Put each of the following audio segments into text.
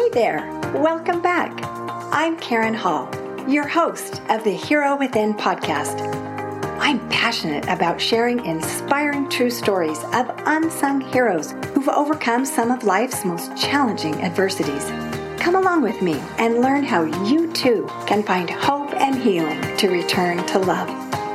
Hey there, welcome back. I'm Karen Hall, your host of the Hero Within podcast. I'm passionate about sharing inspiring true stories of unsung heroes who've overcome some of life's most challenging adversities. Come along with me and learn how you too can find hope and healing to return to love.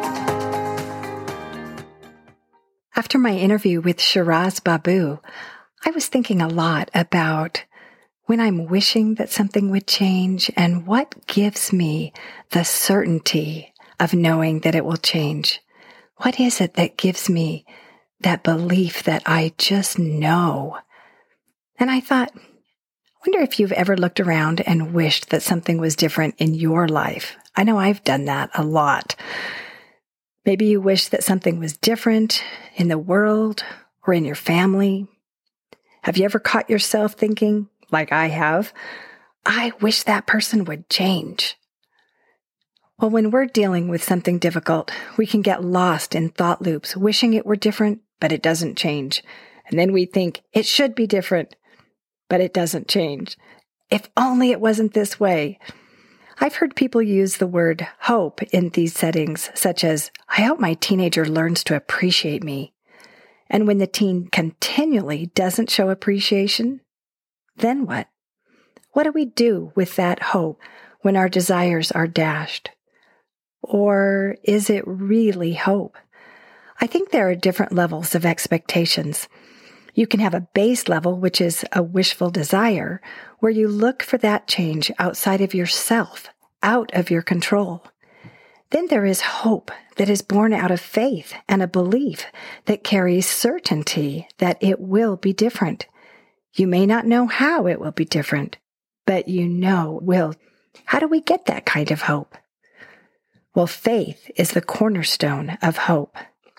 After my interview with Shiraz Babu, I was thinking a lot about when I'm wishing that something would change and what gives me the certainty of knowing that it will change. What is it that gives me that belief that I just know? And I thought, I wonder if you've ever looked around and wished that something was different in your life. I know I've done that a lot. Maybe you wish that something was different in the world or in your family. Have you ever caught yourself thinking, like I have, I wish that person would change? Well, when we're dealing with something difficult, we can get lost in thought loops, wishing it were different, but it doesn't change. And then we think it should be different, but it doesn't change. If only it wasn't this way. I've heard people use the word hope in these settings, such as, I hope my teenager learns to appreciate me. And when the teen continually doesn't show appreciation, then what? What do we do with that hope when our desires are dashed? Or is it really hope? I think there are different levels of expectations. You can have a base level, which is a wishful desire, where you look for that change outside of yourself, out of your control. Then there is hope that is born out of faith and a belief that carries certainty that it will be different. You may not know how it will be different, but you know it will. How do we get that kind of hope? Well, faith is the cornerstone of hope.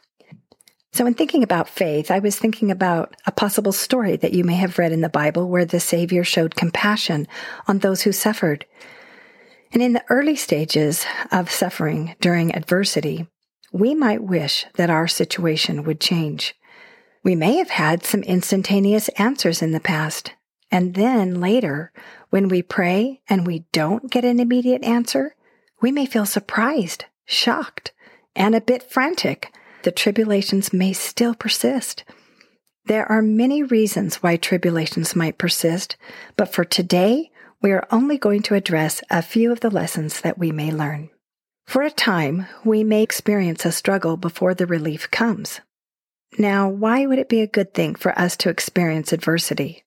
So in thinking about faith, I was thinking about a possible story that you may have read in the Bible where the Savior showed compassion on those who suffered. And in the early stages of suffering during adversity, we might wish that our situation would change. We may have had some instantaneous answers in the past, and then later, when we pray and we don't get an immediate answer, we may feel surprised, shocked, and a bit frantic. The tribulations may still persist. There are many reasons why tribulations might persist, but for today, we are only going to address a few of the lessons that we may learn. For a time, we may experience a struggle before the relief comes. Now, why would it be a good thing for us to experience adversity?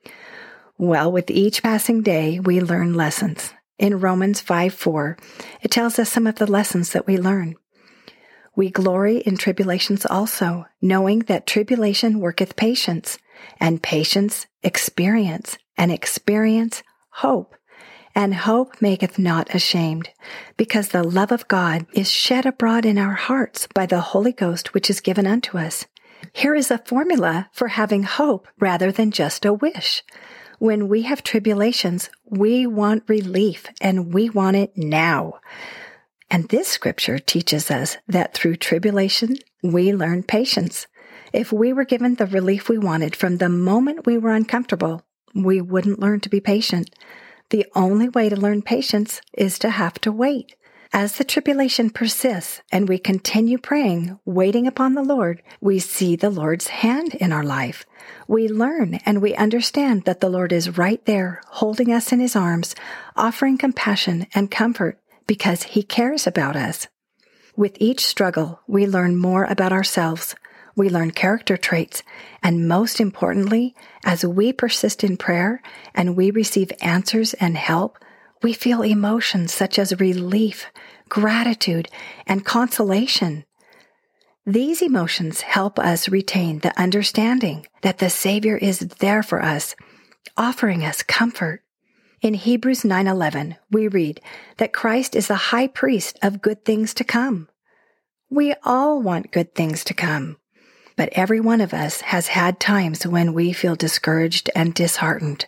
Well, with each passing day, we learn lessons. In Romans 5:4, it tells us some of the lessons that we learn. We glory in tribulations also, knowing that tribulation worketh patience, and patience experience, and experience hope. And hope maketh not ashamed, because the love of God is shed abroad in our hearts by the Holy Ghost which is given unto us. Here is a formula for having hope rather than just a wish. When we have tribulations, we want relief, and we want it now. And this scripture teaches us that through tribulation, we learn patience. If we were given the relief we wanted from the moment we were uncomfortable, we wouldn't learn to be patient. The only way to learn patience is to have to wait. As the tribulation persists and we continue praying, waiting upon the Lord, we see the Lord's hand in our life. We learn and we understand that the Lord is right there, holding us in His arms, offering compassion and comfort because He cares about us. With each struggle, we learn more about ourselves. We learn character traits, and most importantly, as we persist in prayer and we receive answers and help, we feel emotions such as relief, gratitude, and consolation. These emotions help us retain the understanding that the Savior is there for us, offering us comfort. In Hebrews 9:11, we read that Christ is the high priest of good things to come. We all want good things to come. But every one of us has had times when we feel discouraged and disheartened.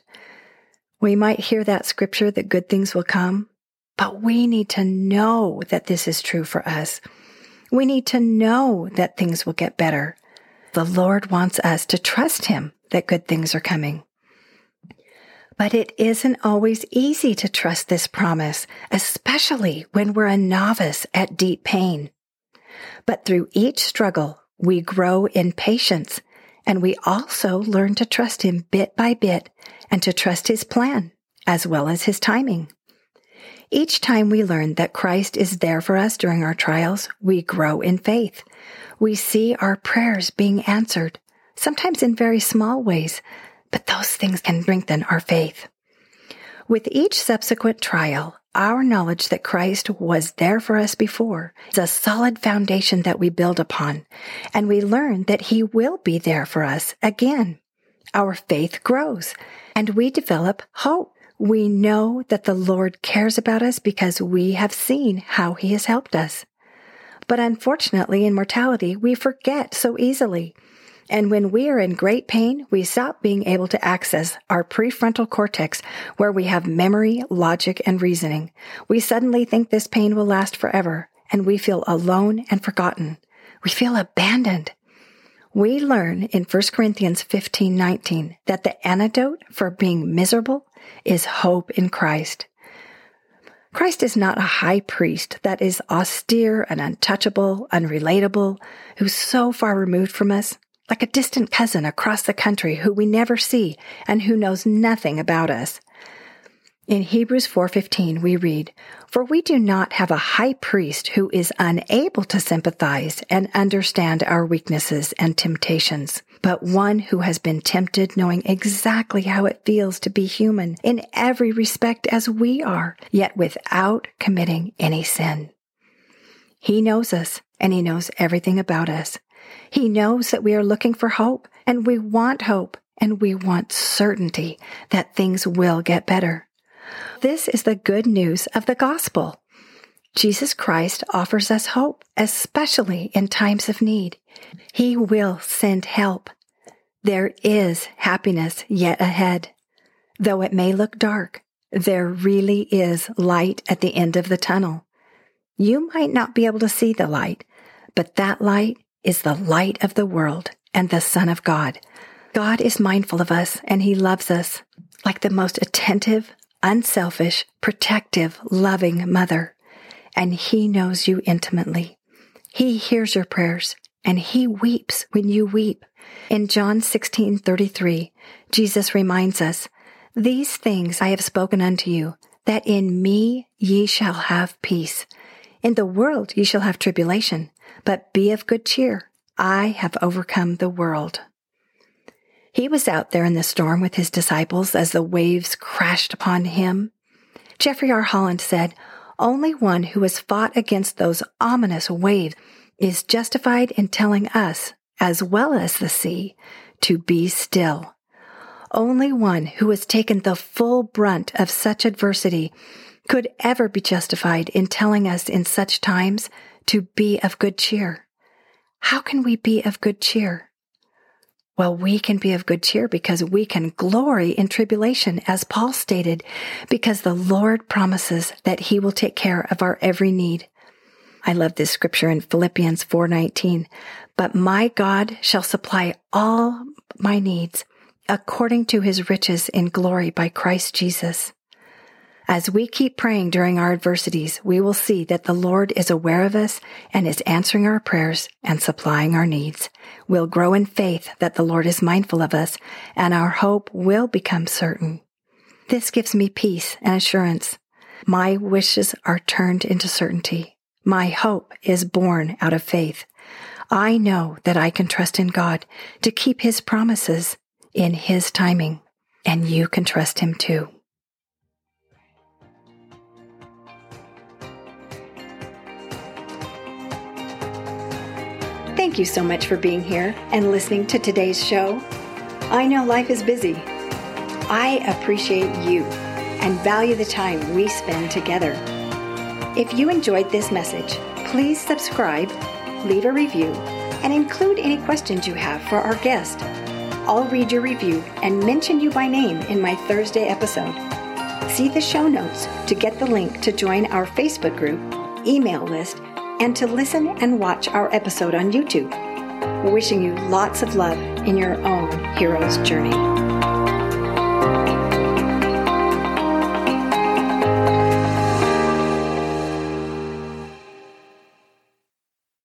We might hear that scripture that good things will come, but we need to know that this is true for us. We need to know that things will get better. The Lord wants us to trust Him that good things are coming. But it isn't always easy to trust this promise, especially when we're a novice at deep pain. But through each struggle, we grow in patience, and we also learn to trust Him bit by bit and to trust His plan, as well as His timing. Each time we learn that Christ is there for us during our trials, we grow in faith. We see our prayers being answered, sometimes in very small ways, but those things can strengthen our faith. With each subsequent trial, our knowledge that Christ was there for us before is a solid foundation that we build upon, and we learn that He will be there for us again. Our faith grows, and we develop hope. We know that the Lord cares about us because we have seen how He has helped us. But unfortunately, in mortality, we forget so easily. And when we are in great pain, we stop being able to access our prefrontal cortex, where we have memory, logic, and reasoning. We suddenly think this pain will last forever, and we feel alone and forgotten. We feel abandoned. We learn in 1 Corinthians 15:19 that the antidote for being miserable is hope in Christ. Christ is not a high priest that is austere and untouchable, unrelatable, who's so far removed from us, like a distant cousin across the country who we never see and who knows nothing about us. In Hebrews 4:15 we read, "For we do not have a high priest who is unable to sympathize and understand our weaknesses and temptations, but one who has been tempted, knowing exactly how it feels to be human in every respect as we are, yet without committing any sin." He knows us, and He knows everything about us. He knows that we are looking for hope, and we want hope, and we want certainty that things will get better. This is the good news of the gospel. Jesus Christ offers us hope, especially in times of need. He will send help. There is happiness yet ahead. Though it may look dark, there really is light at the end of the tunnel. You might not be able to see the light, but that light is the light of the world and the Son of God. God is mindful of us, and He loves us like the most attentive, unselfish, protective, loving mother. And He knows you intimately. He hears your prayers, and He weeps when you weep. In John 16:33, Jesus reminds us, "These things I have spoken unto you, that in me ye shall have peace. In the world ye shall have tribulation, but be of good cheer. I have overcome the world." He was out there in the storm with His disciples as the waves crashed upon Him. Jeffrey R. Holland said, "Only one who has fought against those ominous waves is justified in telling us, as well as the sea, to be still. Only one who has taken the full brunt of such adversity could ever be justified in telling us in such times to be of good cheer." How can we be of good cheer? Well, we can be of good cheer because we can glory in tribulation, as Paul stated, because the Lord promises that He will take care of our every need. I love this scripture in Philippians 4:19. "But my God shall supply all my needs according to His riches in glory by Christ Jesus." As we keep praying during our adversities, we will see that the Lord is aware of us and is answering our prayers and supplying our needs. We'll grow in faith that the Lord is mindful of us, and our hope will become certain. This gives me peace and assurance. My wishes are turned into certainty. My hope is born out of faith. I know that I can trust in God to keep His promises in His timing, and you can trust Him too. Thank you so much for being here and listening to today's show. I know life is busy. I appreciate you and value the time we spend together. If you enjoyed this message, please subscribe, leave a review, and include any questions you have for our guest. I'll read your review and mention you by name in my Thursday episode. See the show notes to get the link to join our Facebook group, email list, and to listen and watch our episode on YouTube. Wishing you lots of love in your own hero's journey.